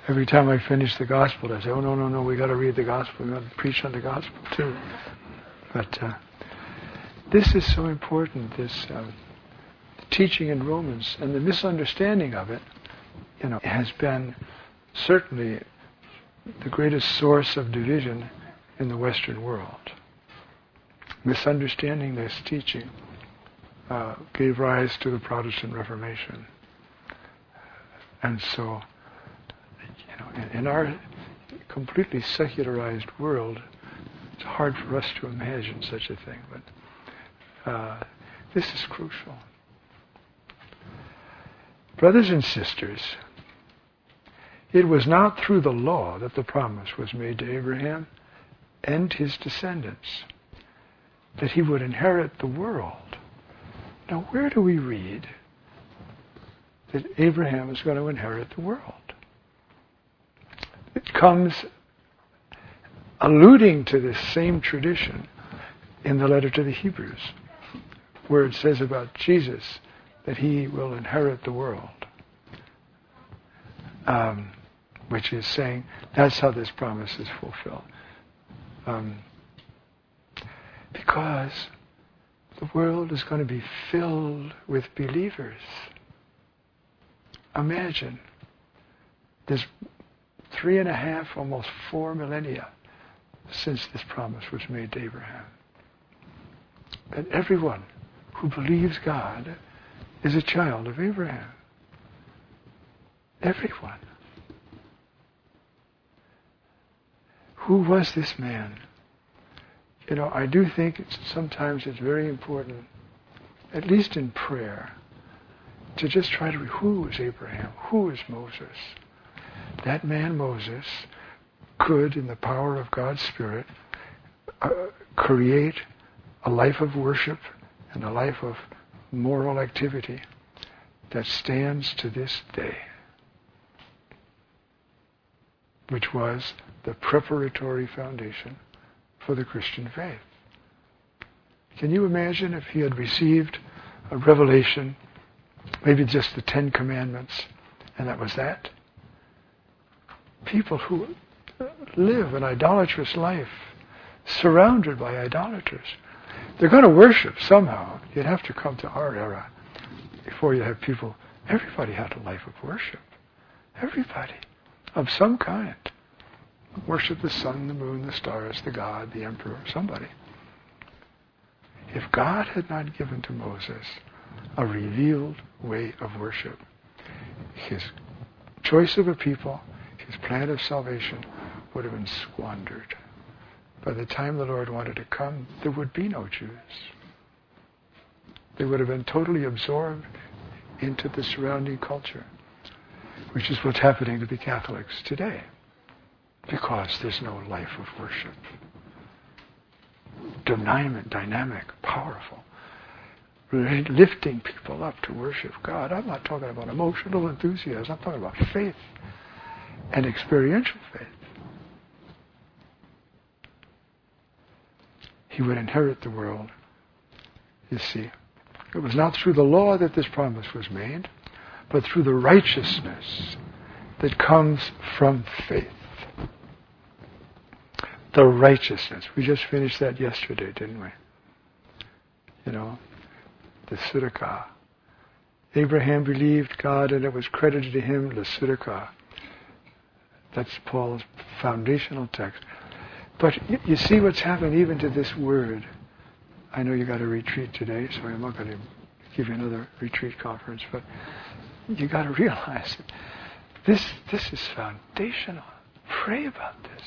Every time I finish the gospel, I say, oh, no, we got to read the gospel. We got to preach on the gospel too. But this is so important, this teaching in Romans, and the misunderstanding of it, has been certainly the greatest source of division in the Western world. Misunderstanding this teaching gave rise to the Protestant Reformation. And so, in our completely secularized world, it's hard for us to imagine such a thing, but this is crucial. Brothers and sisters, it was not through the law that the promise was made to Abraham and his descendants, that he would inherit the world. Now, where do we read that Abraham is going to inherit the world? It comes alluding to this same tradition in the letter to the Hebrews, where it says about Jesus that he will inherit the world. Which is saying that's how this promise is fulfilled. Because the world is going to be filled with believers. Imagine, there's 3.5, almost 4 millennia since this promise was made to Abraham. And everyone who believes God is a child of Abraham. Everyone. Who was this man? I do think sometimes it's very important, at least in prayer, to just try to read who is Abraham, who is Moses. That man Moses could, in the power of God's Spirit, create a life of worship and a life of moral activity that stands to this day, which was the preparatory foundation for the Christian faith. Can you imagine if he had received a revelation, maybe just the 10 Commandments, and that was that? People who live an idolatrous life, surrounded by idolaters, they're going to worship somehow. You'd have to come to our era before you have people. Everybody had a life of worship. Everybody. Of some kind. Worship the sun, the moon, the stars, the god, the emperor, somebody. If God had not given to Moses a revealed way of worship, his choice of a people, his plan of salvation would have been squandered. By the time the Lord wanted to come, there would be no Jews. They would have been totally absorbed into the surrounding culture, which is what's happening to the Catholics today, because there's no life of worship. Dynamic, powerful, lifting people up to worship God. I'm not talking about emotional enthusiasm. I'm talking about faith and experiential faith. He would inherit the world. You see, it was not through the law that this promise was made, but through the righteousness that comes from faith. The righteousness. We just finished that yesterday, didn't we? The Tzedakah. Abraham believed God and it was credited to him, the Tzedakah. That's Paul's foundational text. But you see what's happened even to this word. I know you got a retreat today, so I'm not going to give you another retreat conference, but you got to realize that this is foundational. Pray about this.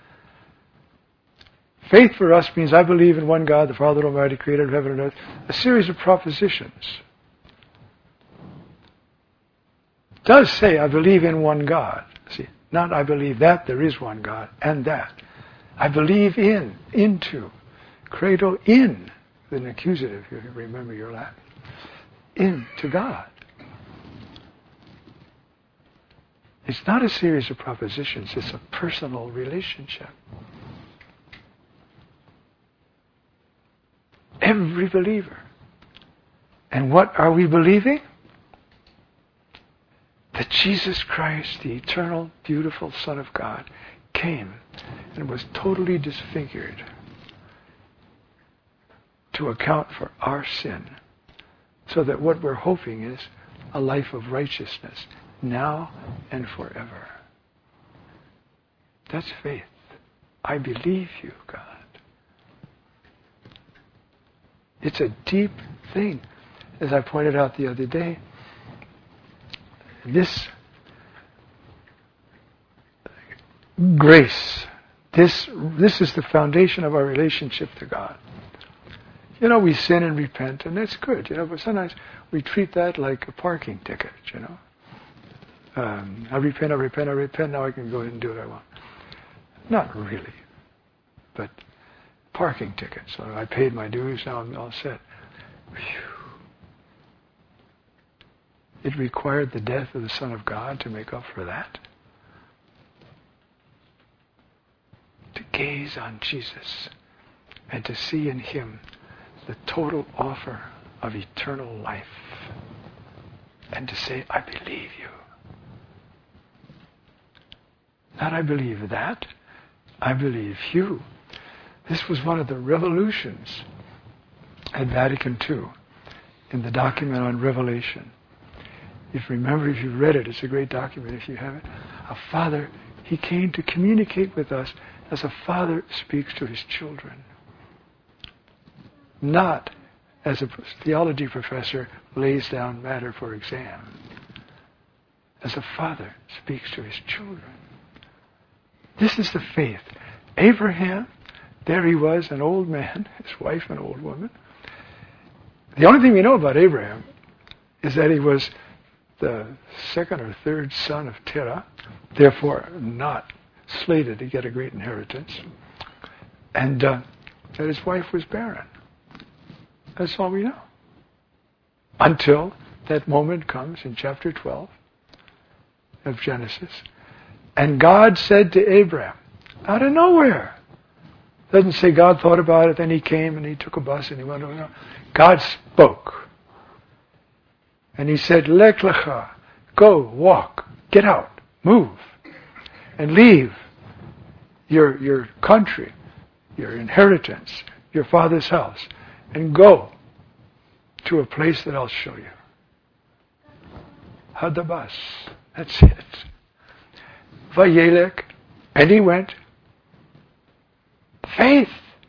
Faith for us means I believe in one God, the Father Almighty, creator of heaven and earth. A series of propositions. It does say I believe in one God. See, not I believe that there is one God and that. I believe into. Credo in, with an accusative, if you remember your Latin. Into God. It's not a series of propositions, it's a personal relationship. Every believer. And what are we believing? that Jesus Christ, the eternal, beautiful Son of God, came and was totally disfigured to account for our sin, so that what we're hoping is a life of righteousness, now and forever. That's faith. I believe you, God. It's a deep thing. As I pointed out the other day, this grace, this is the foundation of our relationship to God. We sin and repent, and that's good, but sometimes we treat that like a parking ticket, I repent, now I can go ahead and do what I want. Not really, but parking ticket. So I paid my dues, now I'm all set. Whew. It required the death of the Son of God to make up for that. To gaze on Jesus and to see in Him the total offer of eternal life. And to say, I believe you. Not I believe that, I believe you. This was one of the revolutions at Vatican II in the document on Revelation. If you've read it, it's a great document if you haven't. A father, he came to communicate with us as a father speaks to his children. Not as a theology professor lays down matter for exam. As a father speaks to his children. This is the faith. Abraham, there he was, an old man, his wife an old woman. The only thing we know about Abraham is that he was the second or third son of Terah, therefore not slated to get a great inheritance, and that his wife was barren. That's all we know. Until that moment comes in chapter 12 of Genesis. And God said to Abraham, out of nowhere. Doesn't say God thought about it, then he came and he took a bus and he went over. God spoke. And he said, Lech lecha, go, walk, get out, move, and leave your country, your inheritance, your father's house, and go to a place that I'll show you. Hadabas. That's it. Vayelek. And he went. Faith.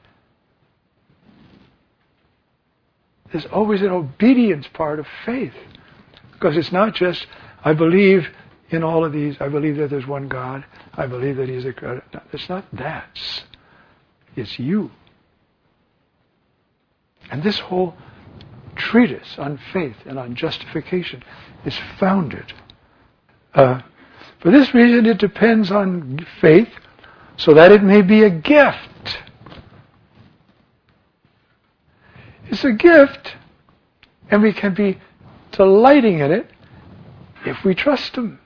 There's always an obedience part of faith. Because it's not just, I believe in all of these, I believe that there's one God, I believe that He's a God. No, it's not that. It's you. And this whole treatise on faith and on justification is founded. For this reason, it depends on faith, so that it may be a gift. It's a gift, and we can be delighting in it if we trust Him.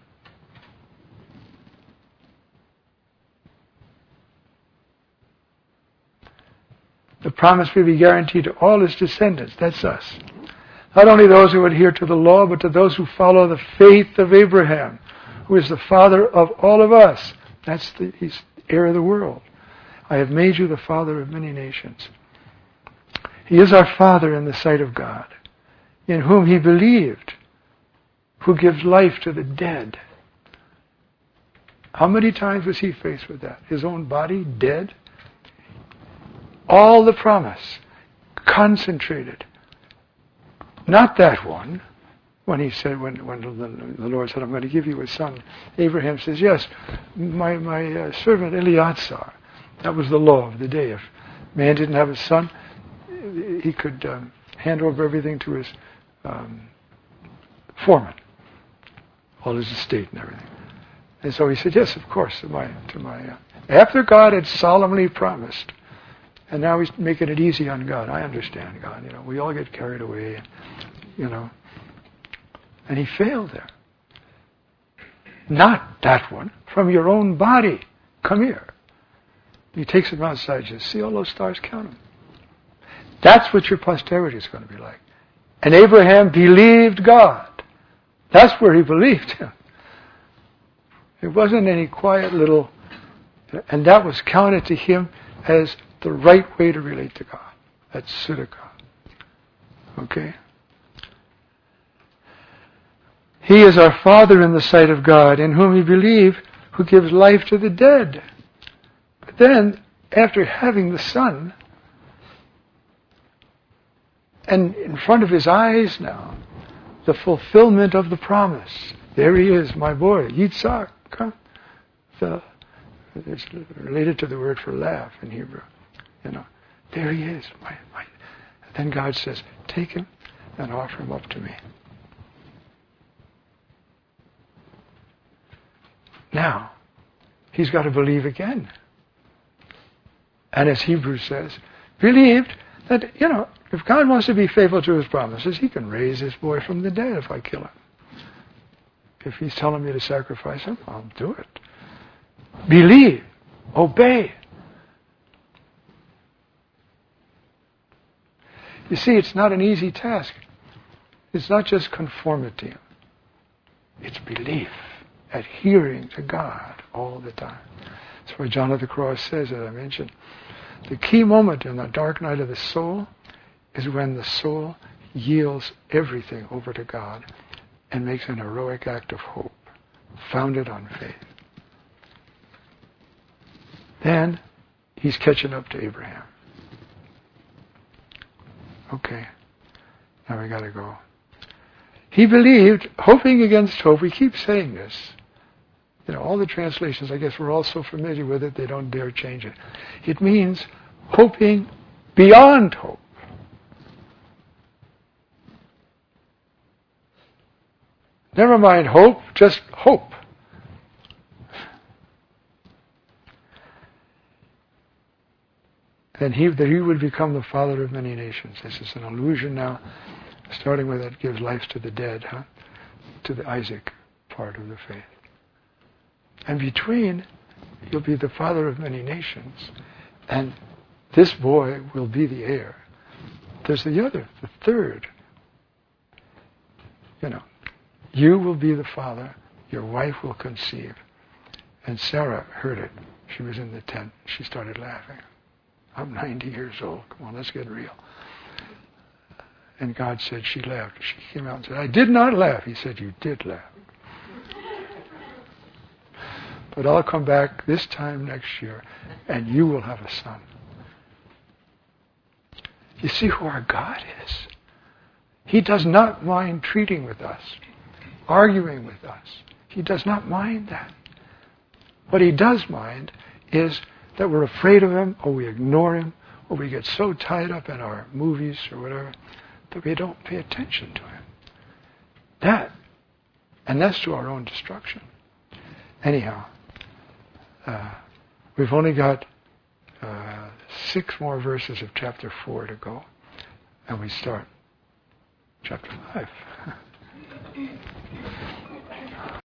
The promise will be guaranteed to all His descendants. That's us. Not only those who adhere to the law, but to those who follow the faith of Abraham, who is the father of all of us. He's heir of the world. I have made you the father of many nations. He is our Father in the sight of God, in whom He believed, who gives life to the dead. How many times was He faced with that? His own body dead? All the promise concentrated. Not that one. When He said, when the Lord said, I'm going to give you a son, Abraham says, yes, my servant Eleazar. That was the law of the day. If man didn't have a son, he could hand over everything to his foreman, all his estate and everything. And so he said, yes, of course, after God had solemnly promised, and now He's making it easy on God. I understand God, we all get carried away, and He failed there. Not that one, from your own body. Come here. He takes him outside, says, see all those stars, count them. That's what your posterity is going to be like. And Abraham believed God. That's where he believed Him. It wasn't any quiet little, and that was counted to him as the right way to relate to God. That's tzedakah. Okay? He is our Father in the sight of God, in whom we believe, who gives life to the dead. But then, after having the Son, and in front of his eyes now, the fulfillment of the promise. There he is, my boy, Yitzhak. It's related to the word for laugh in Hebrew. There he is. Then God says, take him and offer him up to me. Now, he's got to believe again. And as Hebrews says, believed that, if God wants to be faithful to his promises, he can raise his boy from the dead if I kill him. If he's telling me to sacrifice him, I'll do it. Believe. Obey. You see, it's not an easy task. It's not just conformity. It's belief, adhering to God all the time. That's why John of the Cross says, as I mentioned, the key moment in the dark night of the soul is when the soul yields everything over to God and makes an heroic act of hope, founded on faith. Then he's catching up to Abraham. Okay, now we got to go. He believed, hoping against hope. We keep saying this. All the translations, I guess we're all so familiar with it, they don't dare change it. It means hoping beyond hope. Never mind hope, just hope. That he would become the father of many nations. This is an allusion now, starting with it gives life to the dead, to the Isaac part of the faith. And between, you'll be the father of many nations, and this boy will be the heir. There's the third. You will be the father, your wife will conceive. And Sarah heard it. She was in the tent. She started laughing. I'm 90 years old. Come on, let's get real. And God said she laughed. She came out and said, I did not laugh. He said, you did laugh. But I'll come back this time next year, and you will have a son. You see who our God is. He does not mind treating with us, arguing with us. He does not mind that. What he does mind is that we're afraid of him, or we ignore him, or we get so tied up in our movies or whatever that we don't pay attention to him. And that's to our own destruction. Anyhow, we've only got 6 more verses of chapter 4 to go, and we start chapter 5.